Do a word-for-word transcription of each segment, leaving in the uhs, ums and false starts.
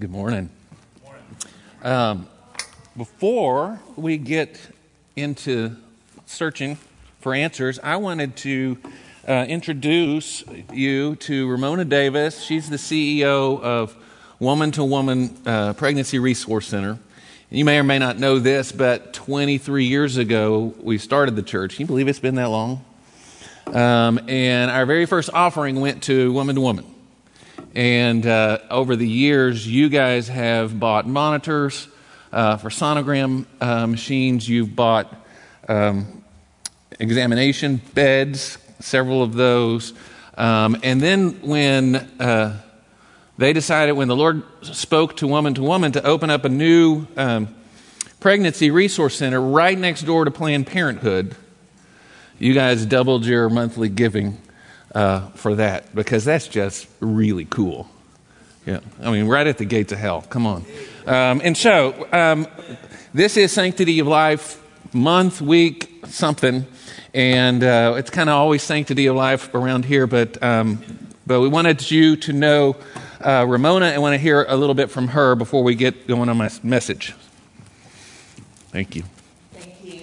Good morning. Um, before we get into searching for answers, I wanted to uh, introduce you to Ramona Davis. She's the C E O of Woman to Woman uh, Pregnancy Resource Center. You may or may not know this, but twenty-three years ago, we started the church. Can you believe it's been that long? Um, and our very first offering went to Woman to Woman. And uh, over the years, you guys have bought monitors uh, for sonogram uh, machines. You've bought um, examination beds, several of those. Um, and then when uh, they decided, when the Lord spoke to Woman to Woman to open up a new um, pregnancy resource center right next door to Planned Parenthood, you guys doubled your monthly giving Uh, for that, because that's just really cool. Yeah, I mean, right at the gates of hell. Come on. Um, and so, um, this is Sanctity of Life month, week, something, and uh, it's kind of always Sanctity of Life around here. But um, but we wanted you to know uh, Ramona, and want to hear a little bit from her before we get going on my message. Thank you. Thank you.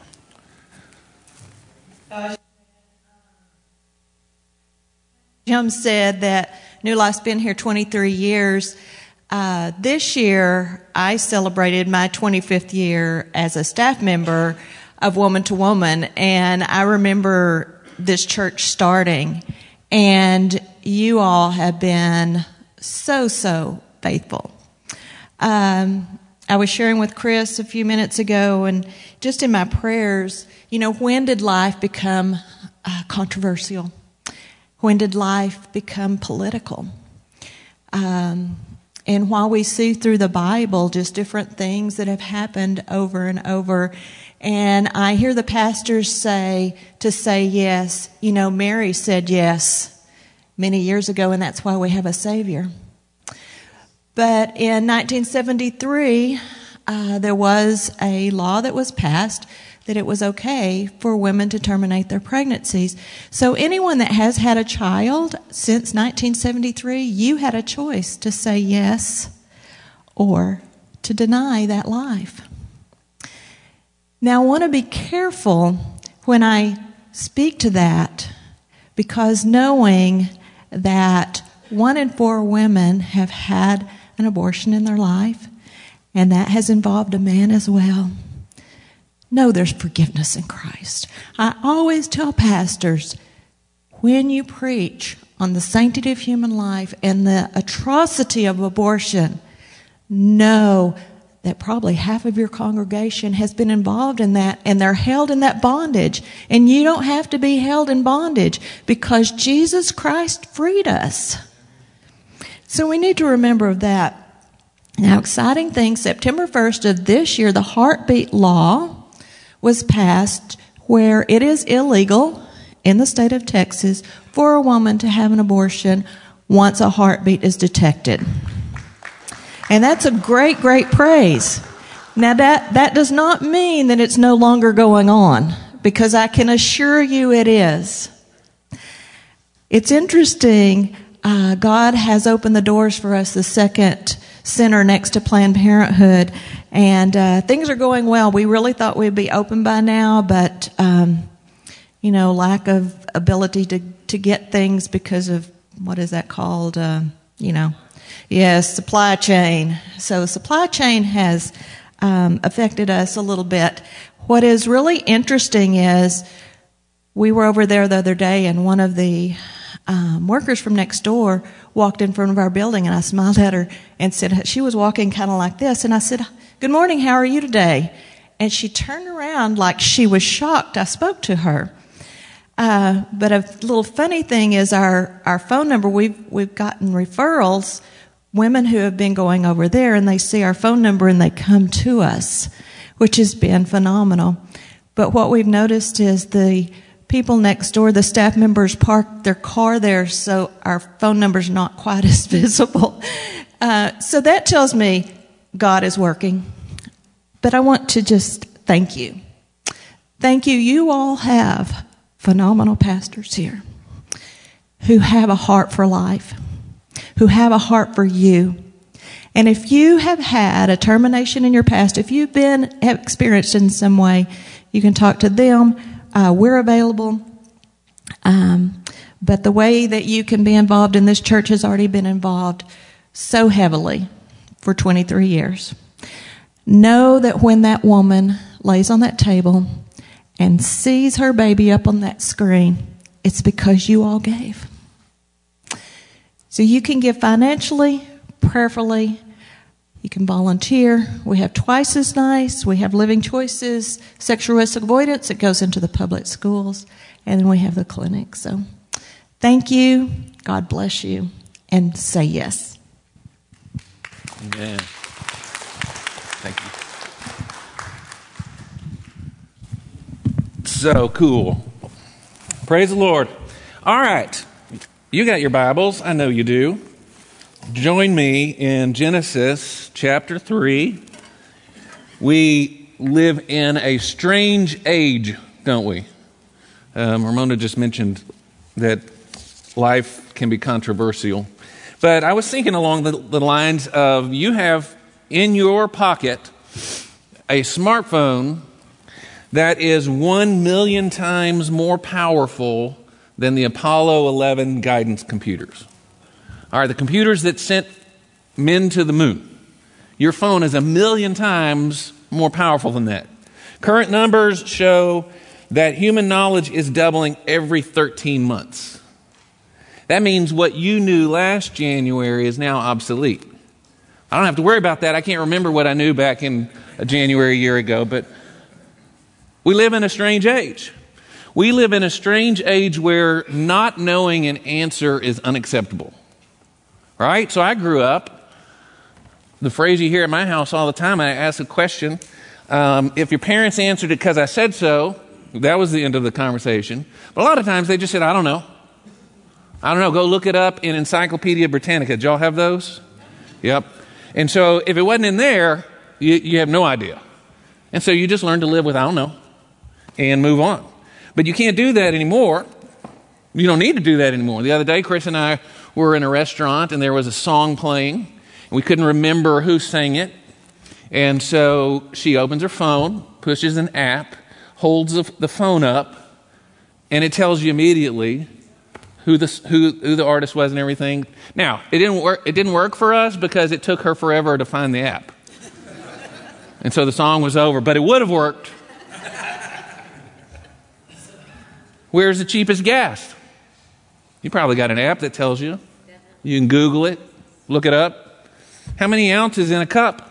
Uh, Jim said that New Life's been here twenty-three years. Uh, this year, I celebrated my twenty-fifth year as a staff member of Woman to Woman, and I remember this church starting, and you all have been so, so faithful. Um, I was sharing with Chris a few minutes ago, and just in my prayers, you know, when did life become uh, controversial? When did life become political? Um, and while we see through the Bible just different things that have happened over and over, and I hear the pastors say to say yes, you know, Mary said yes many years ago, and that's why we have a Savior. But in nineteen seventy-three, uh, there was a law that was passed that it was okay for women to terminate their pregnancies. So anyone that has had a child since nineteen seventy-three, you had a choice to say yes or to deny that life. Now, I want to be careful when I speak to that, because knowing that one in four women have had an abortion in their life, and that has involved a man as well. No, there's forgiveness in Christ. I always tell pastors, when you preach on the sanctity of human life and the atrocity of abortion, know that probably half of your congregation has been involved in that, and they're held in that bondage. And you don't have to be held in bondage, because Jesus Christ freed us. So we need to remember that. Now, exciting thing, September first of this year, the heartbeat law was passed, where it is illegal in the state of Texas for a woman to have an abortion once a heartbeat is detected. And that's a great, great praise. Now, that, that does not mean that it's no longer going on, because I can assure you it is. It's interesting, uh, God has opened the doors for us, the second center next to Planned Parenthood, and uh, things are going well. We really thought we'd be open by now, but um, you know, lack of ability to to get things because of, what is that called? Uh, you know, yes, supply chain. So supply chain has um, affected us a little bit. What is really interesting is we were over there the other day, and one of the um, workers from next door walked in front of our building, and I smiled at her and said, she was walking kind of like this, and I said, "Good morning, how are you today?" And she turned around like she was shocked I spoke to her. Uh, but a little funny thing is our, our phone number, we've, we've gotten referrals, women who have been going over there, and they see our phone number and they come to us, which has been phenomenal. But what we've noticed is the people next door, the staff members park their car there, so our phone number's not quite as visible. Uh, so that tells me God is working. But I want to just thank you. Thank you. You all have phenomenal pastors here who have a heart for life, who have a heart for you. And if you have had a termination in your past, if you've been have experienced in some way, you can talk to them. Uh, we're available. Um, but the way that you can be involved in this church has already been involved so heavily for twenty-three years. Know that when that woman lays on that table and sees her baby up on that screen, it's because you all gave. So you can give financially, prayerfully, you can volunteer. We have Twice as Nice. We have Living Choices, sexual risk avoidance. It goes into the public schools. And then we have the clinic. So thank you. God bless you. And say yes. Amen. Thank you. So cool. Praise the Lord. All right. You got your Bibles. I know you do. Join me in Genesis chapter three. We live in a strange age, don't we? Um, Ramona just mentioned that life can be controversial. But I was thinking along the, the lines of you have in your pocket a smartphone that is one million times more powerful than the Apollo eleven guidance computers. All right, the computers that sent men to the moon. Your phone is a million times more powerful than that. Current numbers show that human knowledge is doubling every thirteen months. That means what you knew last January is now obsolete. I don't have to worry about that. I can't remember what I knew back in January a year ago, but we live in a strange age. We live in a strange age where not knowing an answer is unacceptable. Right? So I grew up, the phrase you hear at my house all the time, I ask a question, um, if your parents answered it because I said so, that was the end of the conversation. But a lot of times they just said, I don't know. I don't know, go look it up in Encyclopedia Britannica. Did y'all have those? Yep. And so if it wasn't in there, you, you have no idea. And so you just learn to live with I don't know and move on. But you can't do that anymore. You don't need to do that anymore. The other day, Chris and I were in a restaurant and there was a song playing. And we couldn't remember who sang it. And so she opens her phone, pushes an app, holds the, the phone up, and it tells you immediately who the, who, who the artist was and everything. Now, it didn't work, it didn't work for us because it took her forever to find the app. And so the song was over, but it would have worked. Where's the cheapest gas? You probably got an app that tells you. You can Google it, look it up. How many ounces in a cup?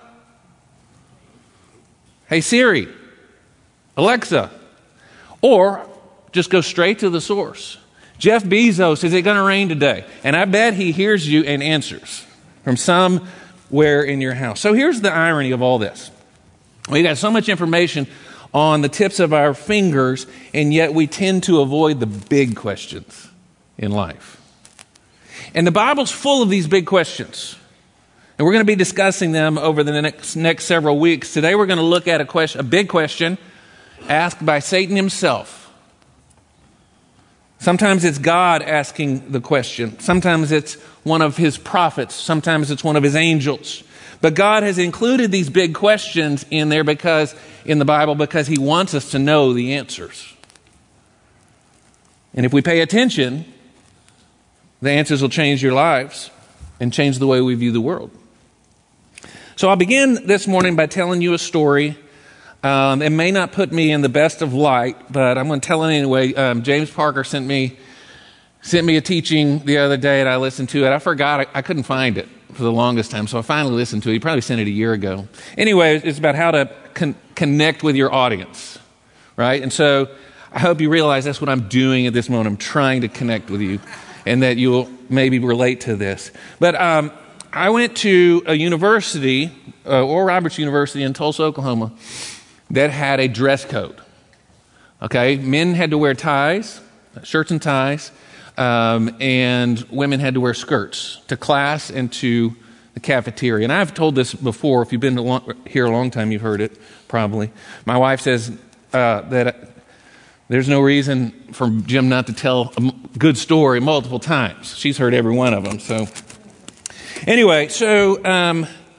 Hey Siri, Alexa. Or just go straight to the source. Jeff Bezos, is it going to rain today? And I bet he hears you and answers from somewhere in your house. So here's the irony of all this. We got so much information on the tips of our fingers, and yet we tend to avoid the big questions in life. And the Bible's full of these big questions. And we're going to be discussing them over the next, next several weeks. Today we're going to look at a question, a big question asked by Satan himself. Sometimes it's God asking the question. Sometimes it's one of his prophets. Sometimes it's one of his angels. But God has included these big questions in there because, in the Bible, because he wants us to know the answers. And if we pay attention, the answers will change your lives and change the way we view the world. So I'll begin this morning by telling you a story. Um, it may not put me in the best of light, but I'm going to tell it anyway. Um, James Parker sent me sent me a teaching the other day, and I listened to it. I forgot. I, I couldn't find it for the longest time, so I finally listened to it. He probably sent it a year ago. Anyway, it's about how to con- connect with your audience, right? And so I hope you realize that's what I'm doing at this moment. I'm trying to connect with you, and that you'll maybe relate to this. But um, I went to a university, uh, Oral Roberts University in Tulsa, Oklahoma, that had a dress code. Okay, men had to wear ties, shirts and ties, um, and women had to wear skirts to class and to the cafeteria. And I've told this before. If you've been to long, here a long time, you've heard it probably. My wife says uh, that there's no reason for Jim not to tell a good story multiple times. She's heard every one of them. So anyway, so um,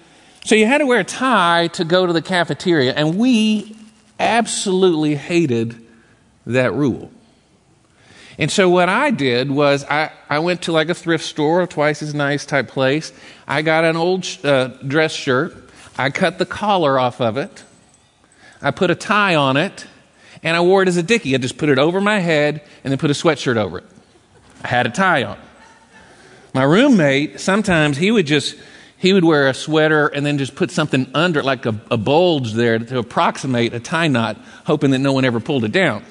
So you had to wear a tie to go to the cafeteria, and we absolutely hated that rule. And so what I did was I, I went to like a thrift store, a Twice as Nice type place. I got an old uh, dress shirt. I cut the collar off of it. I put a tie on it, and I wore it as a dickie. I just put it over my head and then put a sweatshirt over it. I had a tie on. My roommate, sometimes he would just, he would wear a sweater and then just put something under, like a, a bulge there to approximate a tie knot, hoping that no one ever pulled it down.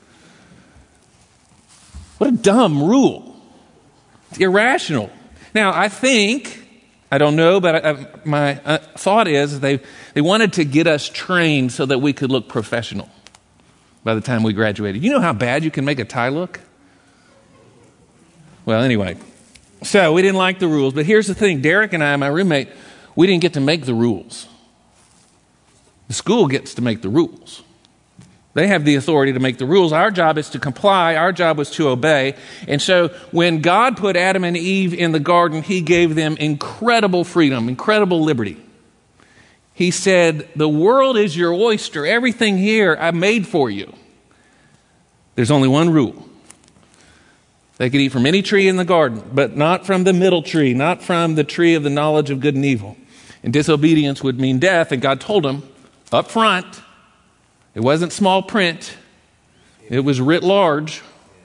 What a dumb rule. It's irrational. Now, I think, I don't know, but I, my uh, thought is they, they wanted to get us trained so that we could look professional by the time we graduated. You know how bad you can make a tie look? Well, anyway, so we didn't like the rules. But here's the thing. Derek and I, my roommate, we didn't get to make the rules. The school gets to make the rules. They have the authority to make the rules. Our job is to comply. Our job was to obey. And so when God put Adam and Eve in the garden, he gave them incredible freedom, incredible liberty. He said, the world is your oyster. Everything here I made for you. There's only one rule. They could eat from any tree in the garden, but not from the middle tree, not from the tree of the knowledge of good and evil. And disobedience would mean death. And God told them up front, it wasn't small print. It was writ large.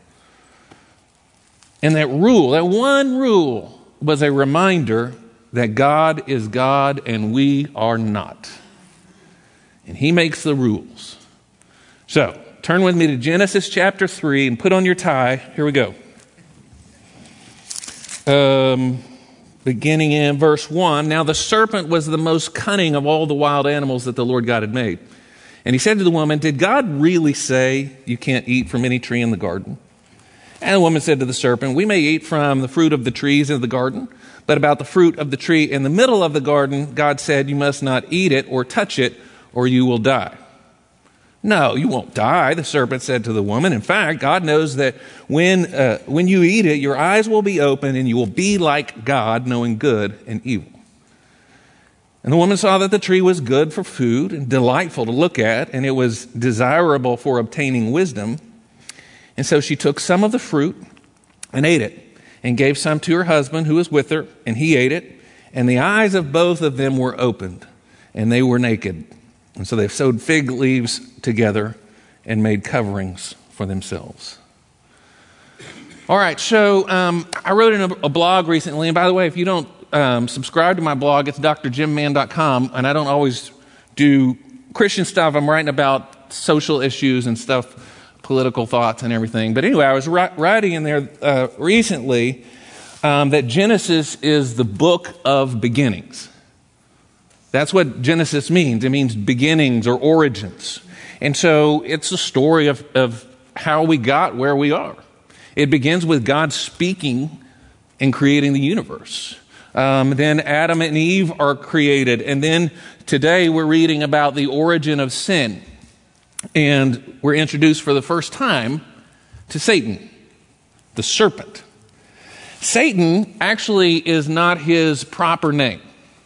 And that rule, that one rule, was a reminder that God is God and we are not. And he makes the rules. So, turn with me to Genesis chapter three and put on your tie. Here we go. Um, beginning in verse one. Now the serpent was the most cunning of all the wild animals that the Lord God had made. And he said to the woman, did God really say you can't eat from any tree in the garden? And the woman said to the serpent, we may eat from the fruit of the trees in the garden, but about the fruit of the tree in the middle of the garden, God said you must not eat it or touch it, or you will die. No, you won't die, the serpent said to the woman. In fact, God knows that when uh, when you eat it, your eyes will be open and you will be like God, knowing good and evil. And the woman saw that the tree was good for food and delightful to look at, and it was desirable for obtaining wisdom. And so she took some of the fruit and ate it, and gave some to her husband who was with her, and he ate it. And the eyes of both of them were opened, and they were naked. And so they sewed fig leaves together and made coverings for themselves. All right, so um, I wrote in a, a blog recently, and by the way, if you don't um, subscribe to my blog, it's d r jim mann dot com, and I don't always do Christian stuff. I'm writing about social issues and stuff, political thoughts and everything. But anyway, I was ri- writing in there uh, recently um, that Genesis is the book of beginnings. That's what Genesis means. It means beginnings or origins. And so it's a story of, of how we got where we are. It begins with God speaking and creating the universe. Um, then Adam and Eve are created. And then today we're reading about the origin of sin. And we're introduced for the first time to Satan, the serpent. Satan actually is not his proper name.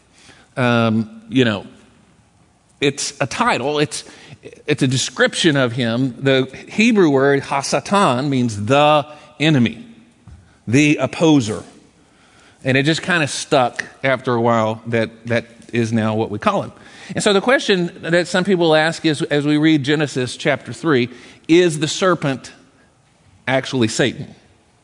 Um, you know, it's a title. It's it's a description of him. The Hebrew word Hasatan means the enemy, the opposer. And it just kind of stuck after a while that that is now what we call him. And so the question that some people ask is, as we read Genesis chapter three, is the serpent actually Satan?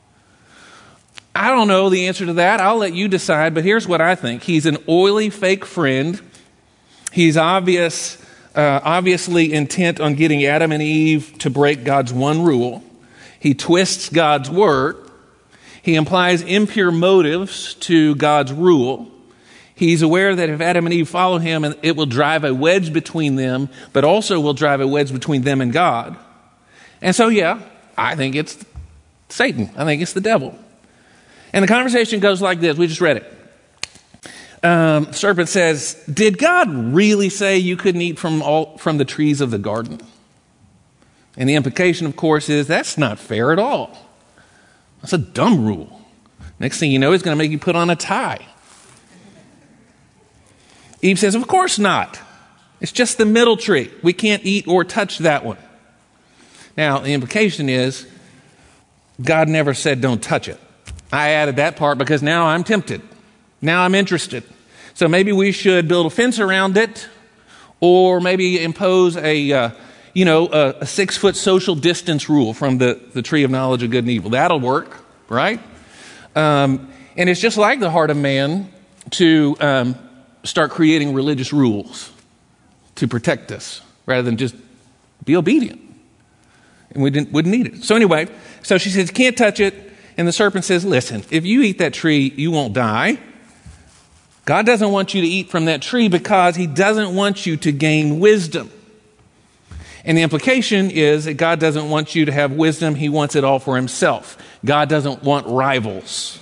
I don't know the answer to that. I'll let you decide, but here's what I think. He's an oily fake friend. He's obvious, uh, obviously intent on getting Adam and Eve to break God's one rule. He twists God's word. He implies impure motives to God's rule. He's aware that if Adam and Eve follow him, it will drive a wedge between them, but also will drive a wedge between them and God. And so, yeah, I think it's Satan. I think it's the devil. And the conversation goes like this. We just read it. Um, the serpent says, did God really say you couldn't eat from all from the trees of the garden? And the implication, of course, is that's not fair at all. That's a dumb rule. Next thing you know, he's going to make you put on a tie. Eve says, of course not. It's just the middle tree. We can't eat or touch that one. Now, the implication is God never said don't touch it. I added that part because now I'm tempted. Now I'm interested. So maybe we should build a fence around it, or maybe impose a, uh, you know, a, a six-foot social distance rule from the, the tree of knowledge of good and evil. That'll work, right? Um, and it's just like the heart of man to um, start creating religious rules to protect us rather than just be obedient. And we didn't, wouldn't need it. So anyway, so she says, can't touch it. And the serpent says, listen, if you eat that tree, you won't die. God doesn't want you to eat from that tree because he doesn't want you to gain wisdom. And the implication is that God doesn't want you to have wisdom. He wants it all for himself. God doesn't want rivals.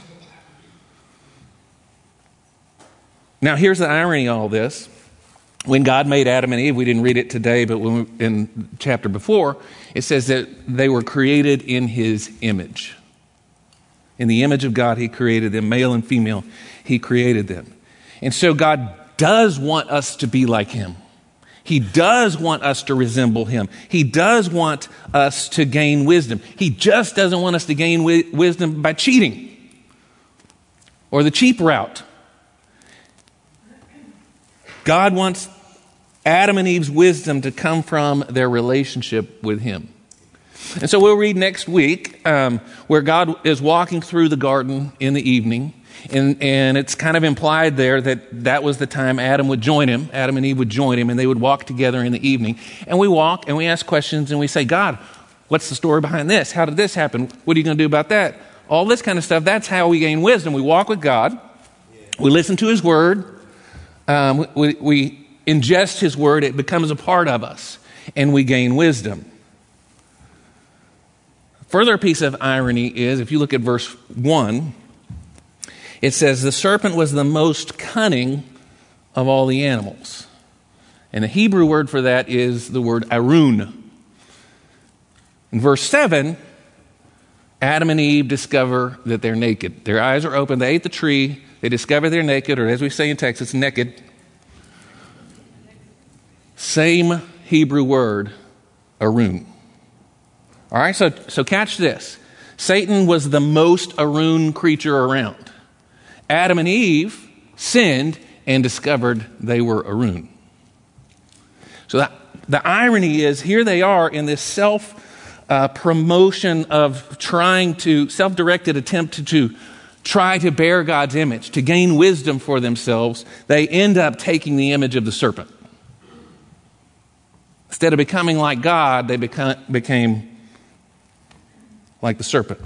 Now, here's the irony of all this. When God made Adam and Eve, we didn't read it today, but when we, in the chapter before, it says that they were created in his image. In the image of God, he created them, male and female, he created them. And so God does want us to be like him. He does want us to resemble him. He does want us to gain wisdom. He just doesn't want us to gain wi- wisdom by cheating or the cheap route. God wants Adam and Eve's wisdom to come from their relationship with him. And so we'll read next week um, where God is walking through the garden in the evening. And, and it's kind of implied there that that was the time Adam would join him. Adam and Eve would join him, and they would walk together in the evening. And we walk and we ask questions and we say, God, what's the story behind this? How did this happen? What are you going to do about that? All this kind of stuff. That's how we gain wisdom. We walk with God. We listen to his word. Um, we, we ingest his word. It becomes a part of us, and we gain wisdom. Further piece of irony is, if you look at verse one, it says, the serpent was the most cunning of all the animals. And the Hebrew word for that is the word arun. In verse seven, Adam and Eve discover that they're naked. Their eyes are open. They ate the tree. They discover they're naked, or as we say in Texas, naked. Same Hebrew word, arun. All right, so, so catch this. Satan was the most arun creature around. Adam and Eve sinned and discovered they were arun. So that, the irony is, here they are in this self-promotion uh, of trying to, self-directed attempt to, to try to bear God's image, to gain wisdom for themselves. They end up taking the image of the serpent. Instead of becoming like God, they become, became like the serpent.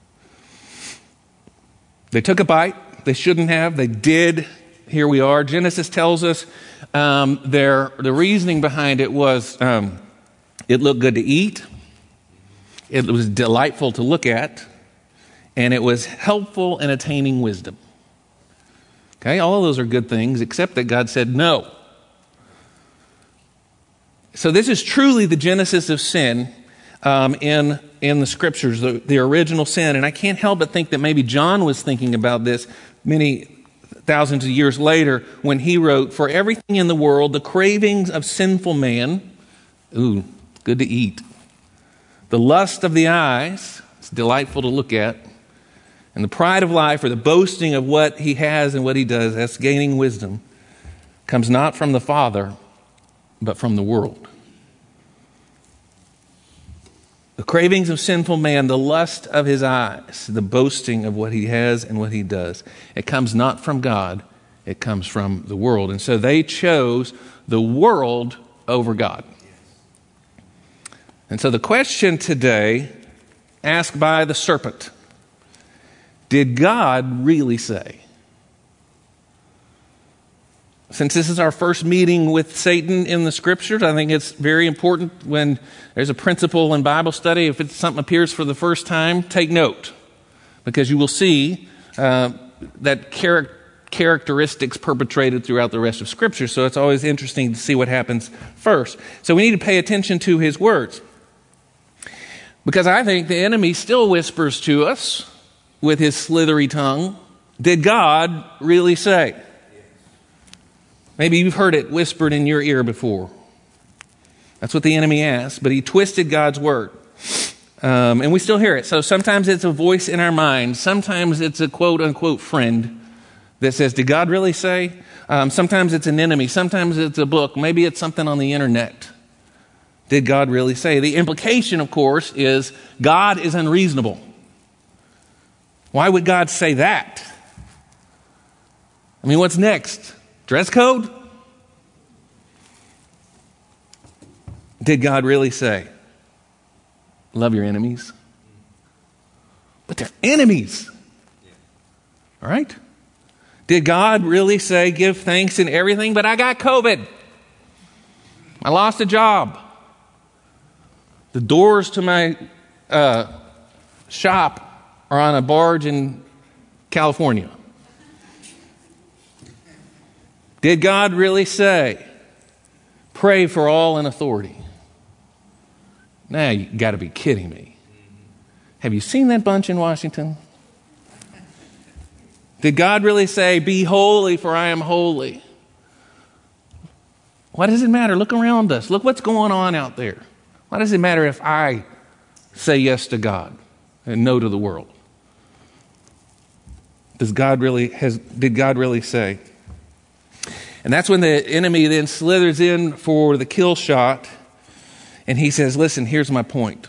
They took a bite. They shouldn't have. They did. Here we are. Genesis tells us um, their the reasoning behind it was um, it looked good to eat, it was delightful to look at, and it was helpful in attaining wisdom. Okay, all of those are good things, except that God said no. So this is truly the genesis of sin um, in in the scriptures, the, the original sin. And I can't help but think that maybe John was thinking about this many thousands of years later when he wrote, for everything in the world, the cravings of sinful man, ooh, good to eat. The lust of the eyes, it's delightful to look at. And the pride of life, or the boasting of what he has and what he does, that's gaining wisdom, comes not from the Father, but from the world. The cravings of sinful man, the lust of his eyes, the boasting of what he has and what he does. It comes not from God, it comes from the world. And so they chose the world over God. And so the question today, asked by the serpent, did God really say? Since this is our first meeting with Satan in the scriptures, I think it's very important when there's a principle in Bible study, if it's something appears for the first time, take note. Because you will see uh, that char- characteristics perpetrated throughout the rest of Scripture. So it's always interesting to see what happens first. So we need to pay attention to his words. Because I think the enemy still whispers to us with his slithery tongue, did God really say? Maybe you've heard it whispered in your ear before. That's what the enemy asked, but he twisted God's word. Um, and we still hear it. So sometimes it's a voice in our mind. Sometimes it's a quote-unquote friend that says, did God really say? Um, sometimes it's an enemy. Sometimes it's a book. Maybe it's something on the internet. Did God really say? The implication, of course, is God is unreasonable. Why would God say that? I mean, what's next? Dress code? Did God really say, love your enemies? But they're enemies. All right? Did God really say, give thanks in everything? But I got COVID. I lost a job. The doors to my uh, shop are on a barge in California. Did God really say, pray for all in authority? Now, you got to be kidding me. Have you seen that bunch in Washington? Did God really say, be holy for I am holy? Why does it matter? Look around us. Look what's going on out there. Why does it matter if I say yes to God and no to the world? Does God really has did God really say? And that's when the enemy then slithers in for the kill shot, and he says, listen, here's my point.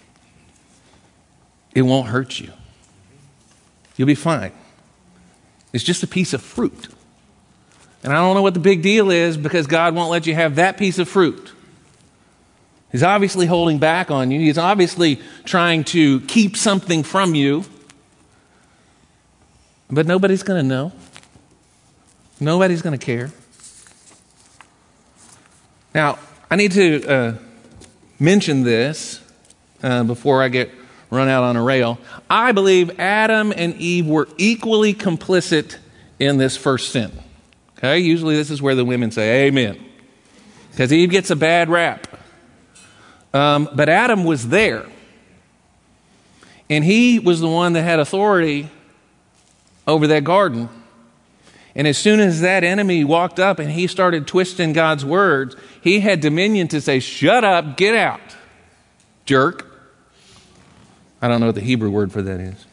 It won't hurt you. You'll be fine. It's just a piece of fruit. And I don't know what the big deal is because God won't let you have that piece of fruit. He's obviously holding back on you. He's obviously trying to keep something from you. But nobody's going to know. Nobody's going to care. Now, I need to uh, mention this uh, before I get run out on a rail. I believe Adam and Eve were equally complicit in this first sin. Okay, usually this is where the women say amen, because Eve gets a bad rap. Um, but Adam was there, and he was the one that had authority over that garden. And as soon as that enemy walked up and he started twisting God's words, he had dominion to say, shut up, get out, jerk. I don't know what the Hebrew word for that is.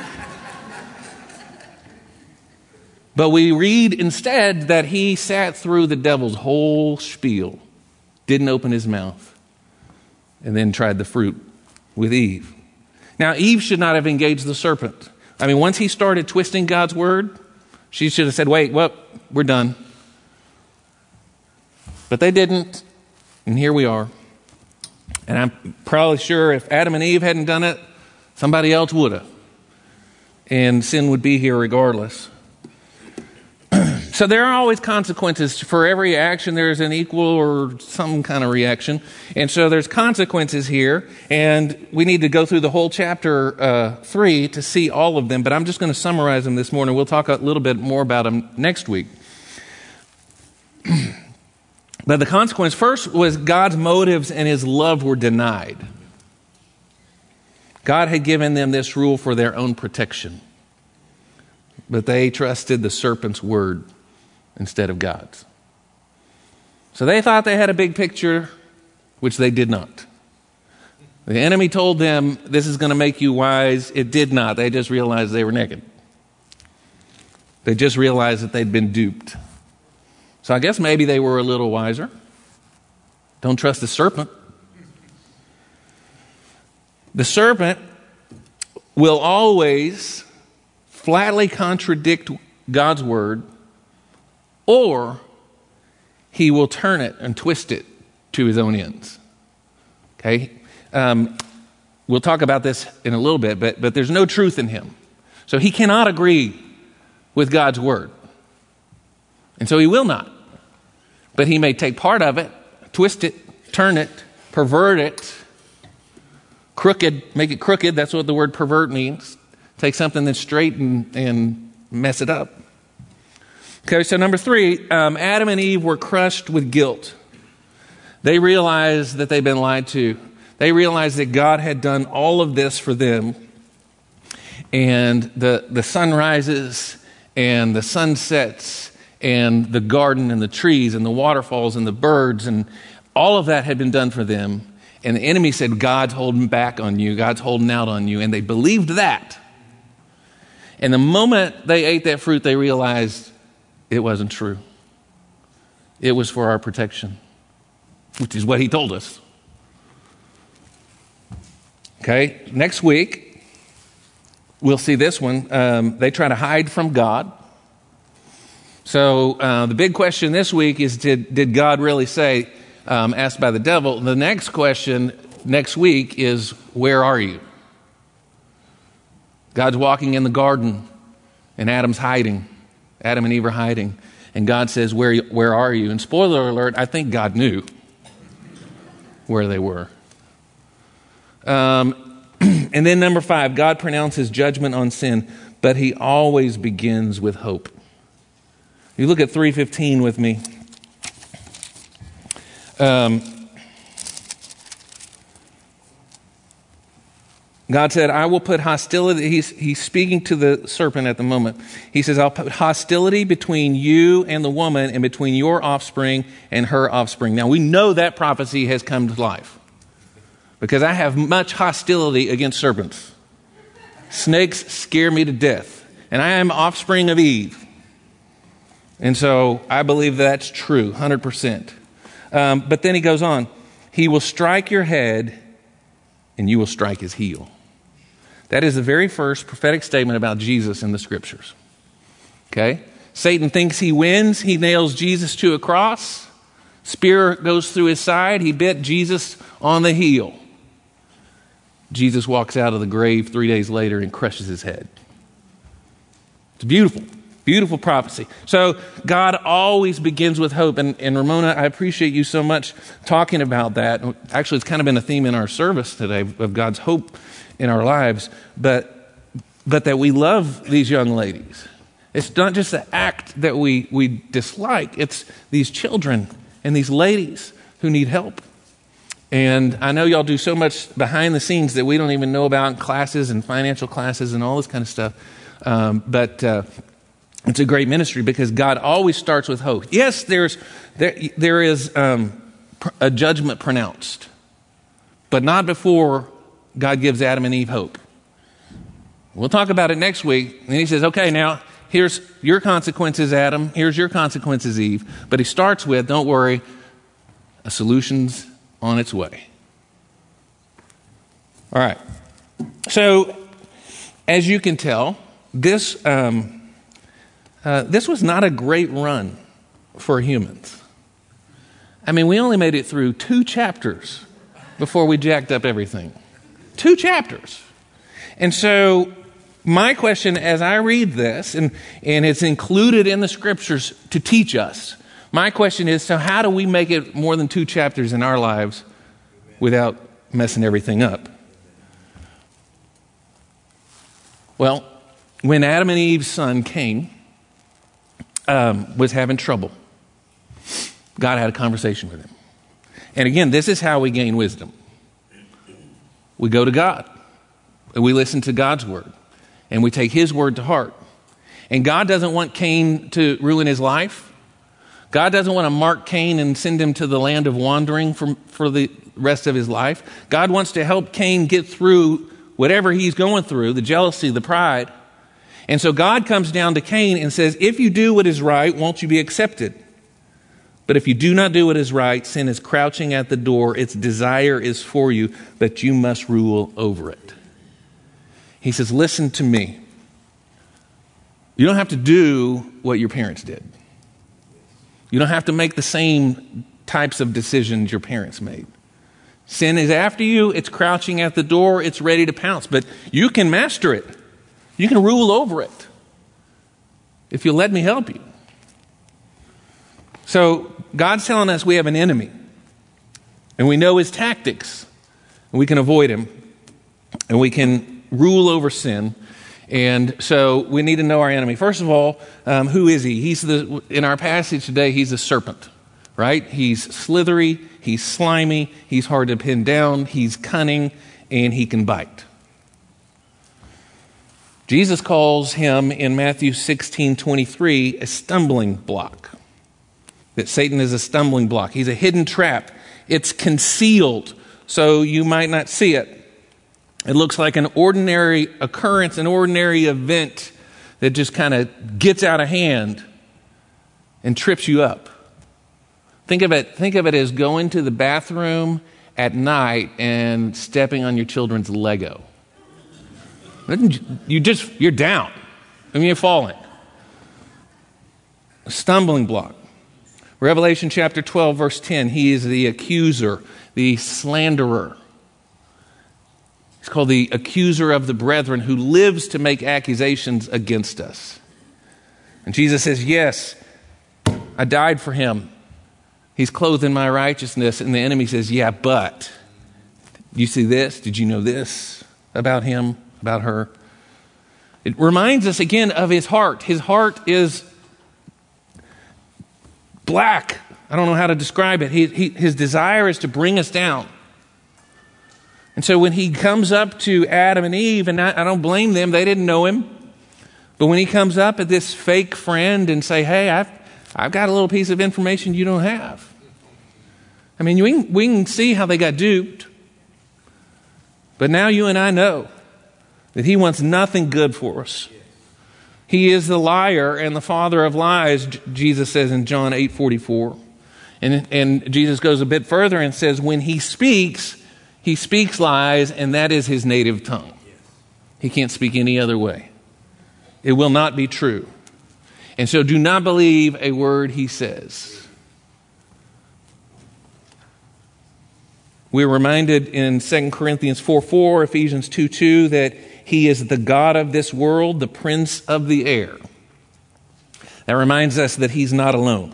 But we read instead that he sat through the devil's whole spiel, didn't open his mouth, and then tried the fruit with Eve. Now, Eve should not have engaged the serpent. I mean, once he started twisting God's word, she should have said, wait, well, we're done. But they didn't, and here we are. And I'm probably sure if Adam and Eve hadn't done it, somebody else would have. And sin would be here regardless. So there are always consequences. For every action, there's an equal or some kind of reaction. And so there's consequences here. And we need to go through the whole chapter uh, three to see all of them. But I'm just going to summarize them this morning. We'll talk a little bit more about them next week. But the consequence first was God's motives and his love were denied. God had given them this rule for their own protection. But they trusted the serpent's word instead of God's. So they thought they had a big picture, which they did not. The enemy told them, this is going to make you wise. It did not. They just realized they were naked. They just realized that they'd been duped. So I guess maybe they were a little wiser. Don't trust the serpent. The serpent will always flatly contradict God's word, or he will turn it and twist it to his own ends. Okay? Um, we'll talk about this in a little bit, but, but there's no truth in him. So he cannot agree with God's word. And so he will not. But he may take part of it, twist it, turn it, pervert it, crooked, make it crooked. That's what the word pervert means. Take something that's straight and, and mess it up. Okay, so number three, um, Adam and Eve were crushed with guilt. They realized that they'd been lied to. They realized that God had done all of this for them. And the, the sun rises and the sun sets and the garden and the trees and the waterfalls and the birds, and all of that had been done for them. And the enemy said, God's holding back on you. God's holding out on you. And they believed that. And the moment they ate that fruit, they realized it wasn't true. It was for our protection, which is what he told us. Okay, next week, we'll see this one. Um, they try to hide from God. So uh, the big question this week is, did, did God really say, Um, asked by the devil? The next question next week is, where are you? God's walking in the garden, and Adam's hiding. Adam and Eve are hiding. And God says, where, where are you? And spoiler alert, I think God knew where they were. Um, and then number five, God pronounces judgment on sin, but he always begins with hope. You look at three fifteen with me. Um, God said, I will put hostility. He's, he's speaking to the serpent at the moment. He says, I'll put hostility between you and the woman, and between your offspring and her offspring. Now, we know that prophecy has come to life, because I have much hostility against serpents. Snakes scare me to death, and I am offspring of Eve. And so I believe that's true, one hundred percent. Um, but then he goes on, he will strike your head and you will strike his heel. That is the very first prophetic statement about Jesus in the scriptures. Okay? Satan thinks he wins. He nails Jesus to a cross. Spear goes through his side. He bit Jesus on the heel. Jesus walks out of the grave three days later and crushes his head. It's beautiful. Beautiful prophecy. So God always begins with hope. And, and Ramona, I appreciate you so much talking about that. Actually, it's kind of been a theme in our service today of God's hope in our lives. But but that we love these young ladies. It's not just the act that we, we dislike. It's these children and these ladies who need help. And I know y'all do so much behind the scenes that we don't even know about in classes and financial classes and all this kind of stuff. Um, but... Uh, It's a great ministry because God always starts with hope. Yes, there's there there is um, a judgment pronounced, but not before God gives Adam and Eve hope. We'll talk about it next week. And he says, okay, now here's your consequences, Adam. Here's your consequences, Eve. But he starts with, don't worry, a solution's on its way. All right. So, as you can tell, this... Um, Uh, this was not a great run for humans. I mean, we only made it through two chapters before we jacked up everything. Two chapters. And so my question as I read this, and, and it's included in the scriptures to teach us, my question is, so how do we make it more than two chapters in our lives without messing everything up? Well, when Adam and Eve's son, Cain, Um, was having trouble, God had a conversation with him. And again, this is how we gain wisdom. We go to God, and we listen to God's word, and we take his word to heart. And God doesn't want Cain to ruin his life. God doesn't want to mark Cain and send him to the land of wandering for, for the rest of his life. God wants to help Cain get through whatever he's going through, the jealousy, the pride. And so God comes down to Cain and says, if you do what is right, won't you be accepted? But if you do not do what is right, sin is crouching at the door. Its desire is for you, but you must rule over it. He says, listen to me. You don't have to do what your parents did. You don't have to make the same types of decisions your parents made. Sin is after you. It's crouching at the door. It's ready to pounce. But you can master it. You can rule over it if you'll let me help you. So God's telling us we have an enemy, and we know his tactics, and we can avoid him, and we can rule over sin. And so we need to know our enemy. First of all, um, who is he? He's the in our passage today. He's a serpent, right? He's slithery. He's slimy. He's hard to pin down. He's cunning, and he can bite. Jesus calls him in Matthew sixteen twenty-three a stumbling block. That Satan is a stumbling block. He's a hidden trap. It's concealed, so you might not see it. It looks like an ordinary occurrence, an ordinary event that just kind of gets out of hand and trips you up. Think of it, think of it as going to the bathroom at night and stepping on your children's Lego. You just, you're down. I mean, you're falling. A stumbling block. Revelation chapter twelve, verse ten, he is the accuser, the slanderer. He's called the accuser of the brethren who lives to make accusations against us. And Jesus says, yes, I died for him. He's clothed in my righteousness. And the enemy says, yeah, but you see this? Did you know this about him, about her? It reminds us again of his heart. His heart is black. I don't know how to describe it. He, he, his desire is to bring us down. And so when he comes up to Adam and Eve, and I, I don't blame them, they didn't know him. But when he comes up at this fake friend and say, hey, I've, I've got a little piece of information you don't have. I mean, we can, we can see how they got duped. But now you and I know that he wants nothing good for us. He is the liar and the father of lies, Jesus says in John eight forty-four. And, and Jesus goes a bit further and says, when he speaks, he speaks lies, and that is his native tongue. He can't speak any other way. It will not be true. And so do not believe a word he says. We're reminded in Second Corinthians four four, Ephesians two two, that he is the God of this world, the prince of the air. That reminds us that he's not alone.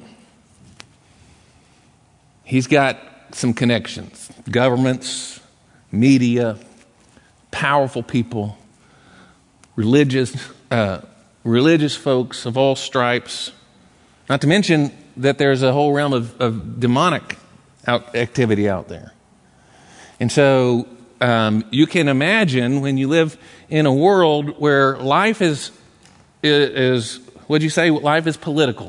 He's got some connections. Governments, media, powerful people, religious, uh, religious folks of all stripes. Not to mention that there's a whole realm of, of demonic out, activity out there. And so um, you can imagine when you live in a world where life is, is what'd you say, life is political.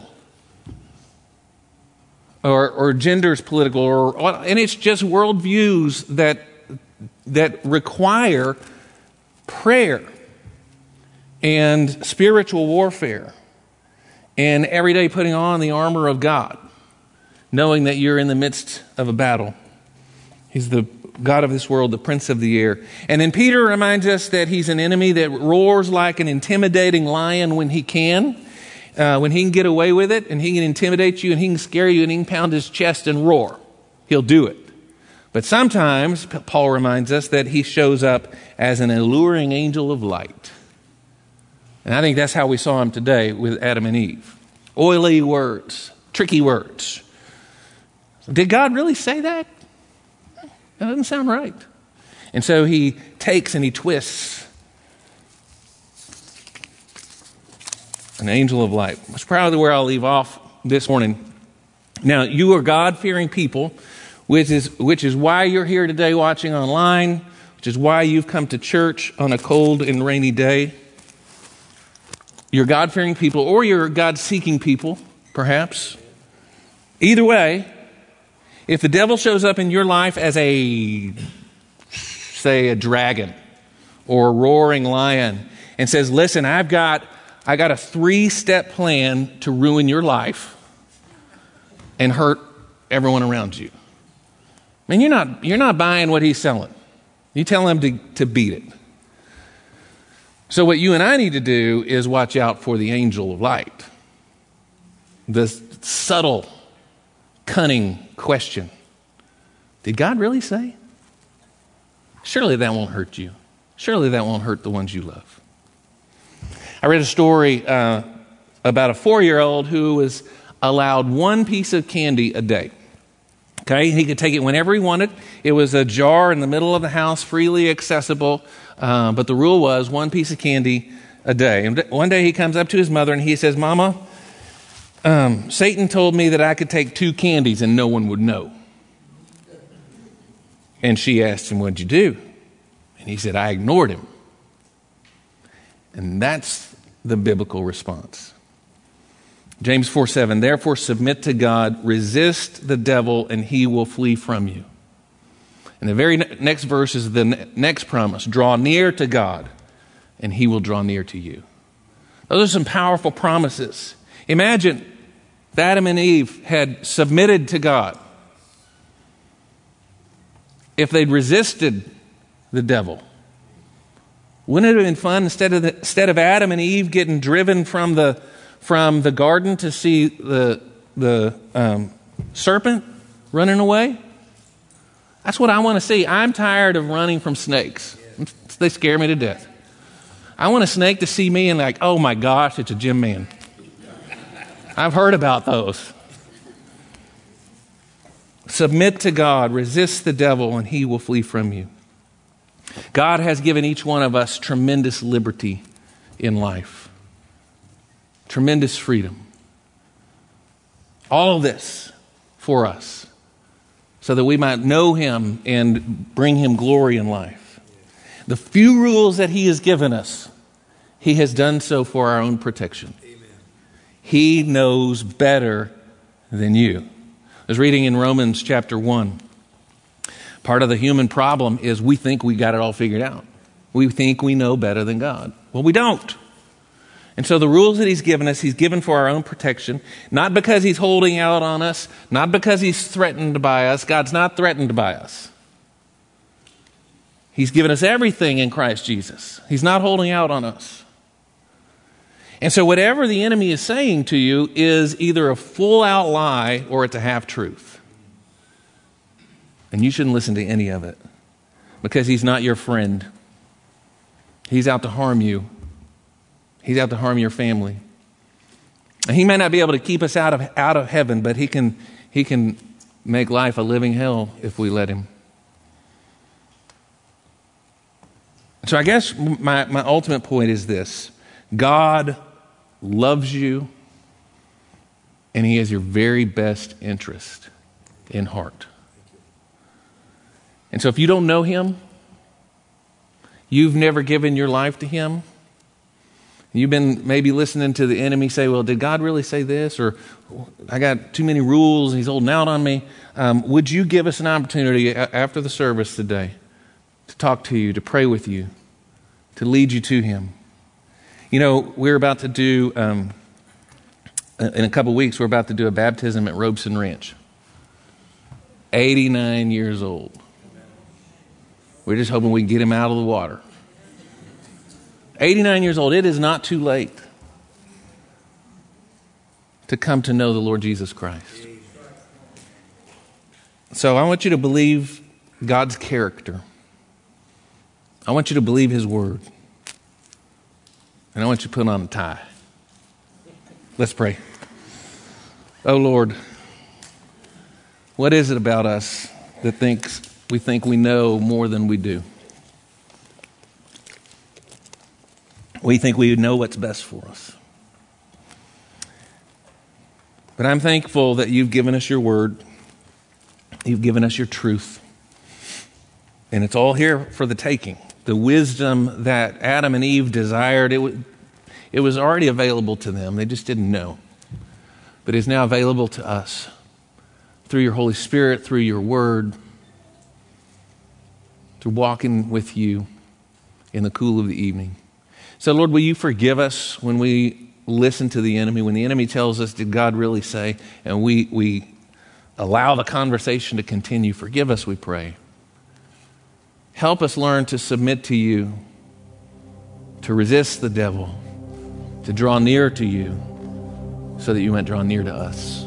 Or, or gender is political, or and it's just worldviews that that require prayer and spiritual warfare and every day putting on the armor of God, knowing that you're in the midst of a battle. He's the God of this world, the prince of the air. And then Peter reminds us that he's an enemy that roars like an intimidating lion when he can. Uh, when he can get away with it, and he can intimidate you, and he can scare you, and he can pound his chest and roar. He'll do it. But sometimes, Paul reminds us that he shows up as an alluring angel of light. And I think that's how we saw him today with Adam and Eve. Oily words, tricky words. Did God really say that? That doesn't sound right. And so he takes and he twists. An angel of light. That's probably where I'll leave off this morning. Now, you are God-fearing people, which is which is why you're here today watching online, which is why you've come to church on a cold and rainy day. You're God-fearing people, or you're God-seeking people, perhaps. Either way, if the devil shows up in your life as a, say, a dragon or a roaring lion and says, listen, I've got I got a three-step plan to ruin your life and hurt everyone around you. I mean, you're not, you're not buying what he's selling. You tell him to, to beat it. So what you and I need to do is watch out for the angel of light. The subtle, cunning question. Did God really say? Surely that won't hurt you. Surely that won't hurt the ones you love. I read a story uh, about a four-year-old who was allowed one piece of candy a day. Okay, he could take it whenever he wanted. It was a jar in the middle of the house, freely accessible. Uh, but the rule was one piece of candy a day. And one day he comes up to his mother and he says, Mama, um, Satan told me that I could take two candies and no one would know. And she asked him, what'd you do? And he said, I ignored him. And that's the biblical response. James four seven, therefore submit to God, resist the devil, and he will flee from you. And the very next verse is the next promise, draw near to God, and he will draw near to you. Those are some powerful promises. Imagine if Adam and Eve had submitted to God. If they'd resisted the devil, wouldn't it have been fun instead of the, instead of Adam and Eve getting driven from the from the garden to see the the um, serpent running away? That's what I want to see. I'm tired of running from snakes. They scare me to death. I want a snake to see me and like, oh my gosh, it's a gym man. I've heard about those. Submit to God, resist the devil, and he will flee from you. God has given each one of us tremendous liberty in life. Tremendous freedom. All of this for us so that we might know him and bring him glory in life. The few rules that he has given us, he has done so for our own protection. Amen. He knows better than you. I was reading in Romans chapter one. Part of the human problem is we think we got it all figured out. We think we know better than God. Well, we don't. And so the rules that he's given us, he's given for our own protection, not because he's holding out on us, not because he's threatened by us. God's not threatened by us. He's given us everything in Christ Jesus. He's not holding out on us. And so whatever the enemy is saying to you is either a full-out lie or it's a half-truth. And you shouldn't listen to any of it because he's not your friend. He's out to harm you. He's out to harm your family. And he may not be able to keep us out of out of heaven, but he can he can make life a living hell if we let him. So I guess my, my ultimate point is this. God loves you, and he has your very best interest in heart. And so if you don't know him, you've never given your life to him, you've been maybe listening to the enemy say, well, did God really say this? Or I got too many rules, he's holding out on me. Um, would you give us an opportunity after the service today to talk to you, to pray with you, to lead you to him? You know, we're about to do, um, in a couple weeks, we're about to do a baptism at Robeson Ranch. eighty-nine years old. We're just hoping we can get him out of the water. eighty-nine years old. It is not too late to come to know the Lord Jesus Christ. So I want you to believe God's character. I want you to believe his word. And I want you to put on a tie. Let's pray. Oh Lord, what is it about us that thinks we think we know more than we do? We think we know what's best for us. But I'm thankful that you've given us your word. You've given us your truth. And it's all here for the taking. The wisdom that Adam and Eve desired, it, w- it was already available to them. They just didn't know. But it's now available to us through your Holy Spirit, through your word, through walking with you in the cool of the evening. So, Lord, will you forgive us when we listen to the enemy, when the enemy tells us, did God really say? And we, we allow the conversation to continue. Forgive us, we pray. Help us learn to submit to you, to resist the devil, to draw near to you so that you might draw near to us.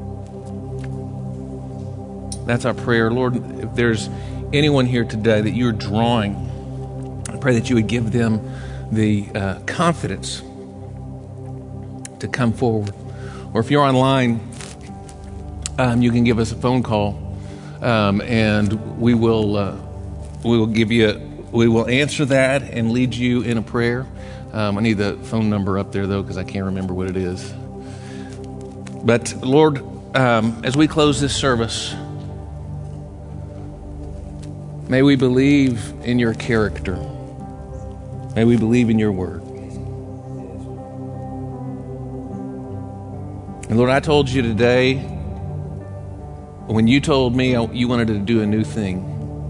That's our prayer. Lord, if there's anyone here today that you're drawing, I pray that you would give them the uh, confidence to come forward. Or if you're online, um, you can give us a phone call, um, and we will uh, we will give you a, we will answer that and lead you in a prayer. Um, I need the phone number up there though, because I can't remember what it is. But Lord, um, as we close this service, may we believe in your character. May we believe in your word. And Lord, I told you today, when you told me you wanted to do a new thing,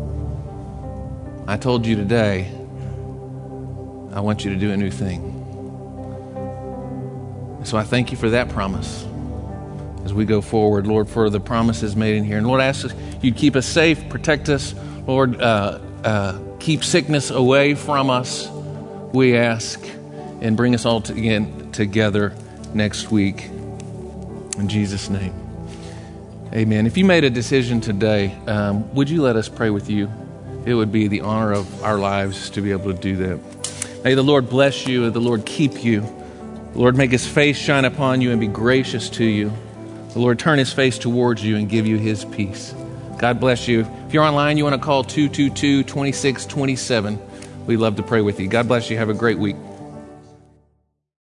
I told you today, I want you to do a new thing. So I thank you for that promise as we go forward, Lord, for the promises made in here. And Lord, I ask you'd keep us safe, protect us, Lord, uh, uh, keep sickness away from us, we ask, and bring us all to, again together next week. In Jesus' name, amen. If you made a decision today, um, would you let us pray with you? It would be the honor of our lives to be able to do that. May the Lord bless you and the Lord keep you. The Lord make his face shine upon you and be gracious to you. The Lord turn his face towards you and give you his peace. God bless you. If you're online, you want to call two two two, two six two seven. We'd love to pray with you. God bless you. Have a great week.